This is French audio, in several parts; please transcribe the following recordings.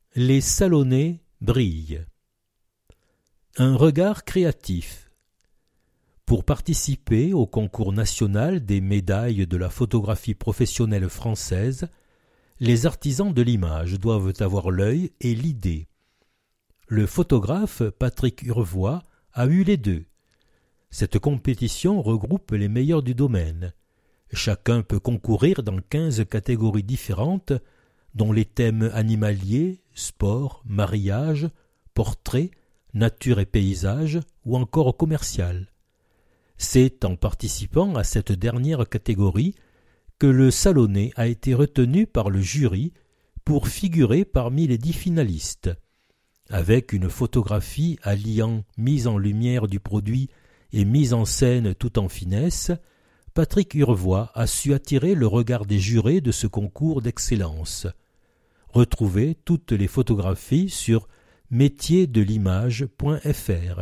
Les Salonnais brillent. Un regard créatif. Pour participer au concours national des médailles de la photographie professionnelle française, les artisans de l'image doivent avoir l'œil et l'idée. Le photographe Patrick Urvois a eu les deux. Cette compétition regroupe les meilleurs du domaine. Chacun peut concourir dans 15 catégories différentes, dont les thèmes animaliers, sport, mariage, portrait, nature et paysage, ou encore commercial. C'est en participant à cette dernière catégorie que le Salonnais a été retenu par le jury pour figurer parmi les 10 finalistes. Avec une photographie alliant mise en lumière du produit et mise en scène tout en finesse, Patrick Urvois a su attirer le regard des jurés de ce concours d'excellence. Retrouvez toutes les photographies sur métiersdelimage.fr.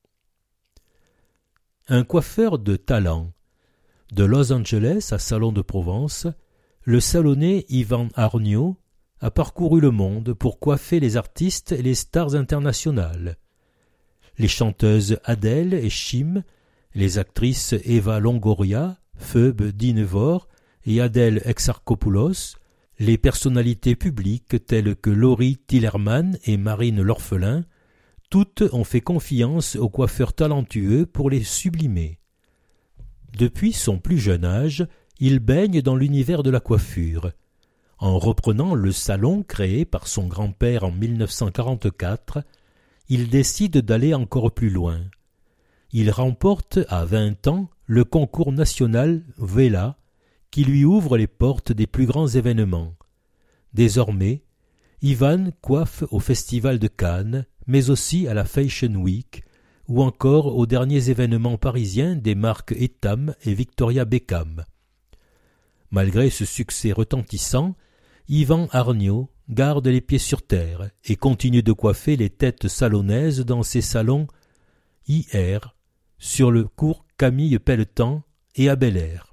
Un coiffeur de talent. De Los Angeles à Salon de Provence, le Salonnais Yvan Arnaud a parcouru le monde pour coiffer les artistes et les stars internationales. Les chanteuses Adèle et Chim, les actrices Eva Longoria, Phoebe Dynevor et Adèle Exarchopoulos, les personnalités publiques telles que Laurie Tillerman et Marine L'Orphelin, toutes ont fait confiance aux coiffeurs talentueux pour les sublimer. Depuis son plus jeune âge, il baigne dans l'univers de la coiffure. En reprenant le salon créé par son grand-père en 1944, il décide d'aller encore plus loin. Il remporte à 20 ans le concours national Vela, qui lui ouvre les portes des plus grands événements. Désormais, Yvan coiffe au Festival de Cannes, mais aussi à la Fashion Week, ou encore aux derniers événements parisiens des marques Etam et Victoria Beckham. Malgré ce succès retentissant, Yvan Arnaud garde les pieds sur terre et continue de coiffer les têtes salonnaises dans ses salons IR, sur le cours Camille Pelletan et à Bel-Air.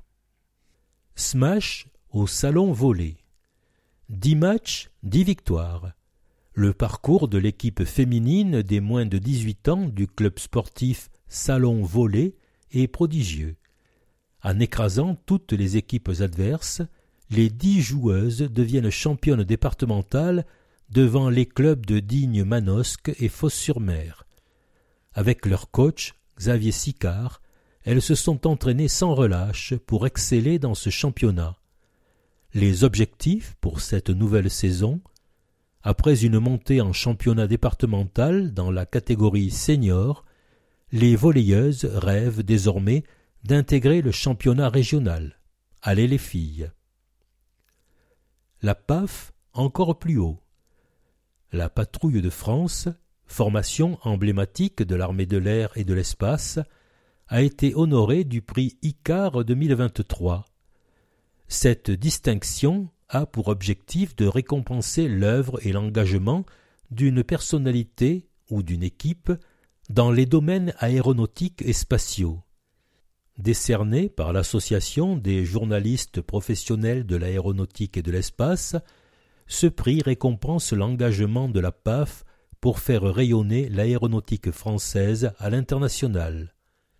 Smash au salon volé. 10 matchs, 10 victoires. Le parcours de l'équipe féminine des moins de 18 ans du club sportif Salon Volé est prodigieux. En écrasant toutes les équipes adverses, les 10 joueuses deviennent championnes départementales devant les clubs de Digne-Manosque et Fos-sur-Mer. Avec leur coach, Xavier Sicard, elles se sont entraînées sans relâche pour exceller dans ce championnat. Les objectifs pour cette nouvelle saison: après une montée en championnat départemental dans la catégorie senior, les volleyeuses rêvent désormais d'intégrer le championnat régional. Allez les filles! La PAF encore plus haut. La Patrouille de France, formation emblématique de l'armée de l'air et de l'espace, a été honorée du prix Icare 2023. Cette distinction a pour objectif de récompenser l'œuvre et l'engagement d'une personnalité ou d'une équipe dans les domaines aéronautiques et spatiaux. Décerné par l'Association des journalistes professionnels de l'aéronautique et de l'espace, ce prix récompense l'engagement de la PAF pour faire rayonner l'aéronautique française à l'international.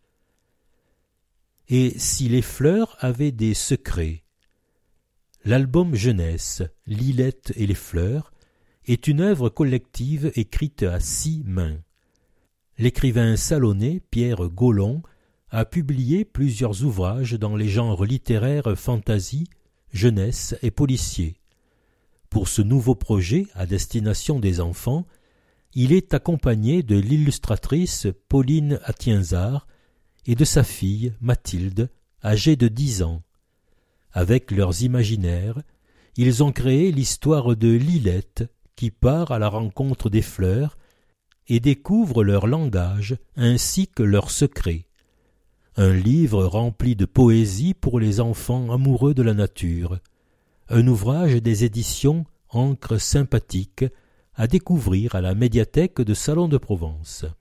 Et si les fleurs avaient des secrets? L'album jeunesse « Lilette et les fleurs » est une œuvre collective écrite à 6 mains. L'écrivain salonnais Pierre Gaulon a publié plusieurs ouvrages dans les genres littéraires fantasy, jeunesse et policier. Pour ce nouveau projet à destination des enfants, il est accompagné de l'illustratrice Pauline Atienzard et de sa fille Mathilde, âgée de 10 ans. Avec leurs imaginaires, ils ont créé l'histoire de Lilette qui part à la rencontre des fleurs et découvre leur langage ainsi que leurs secrets. Un livre rempli de poésie pour les enfants amoureux de la nature. Un ouvrage des éditions Encre sympathique à découvrir à la médiathèque de Salon de Provence.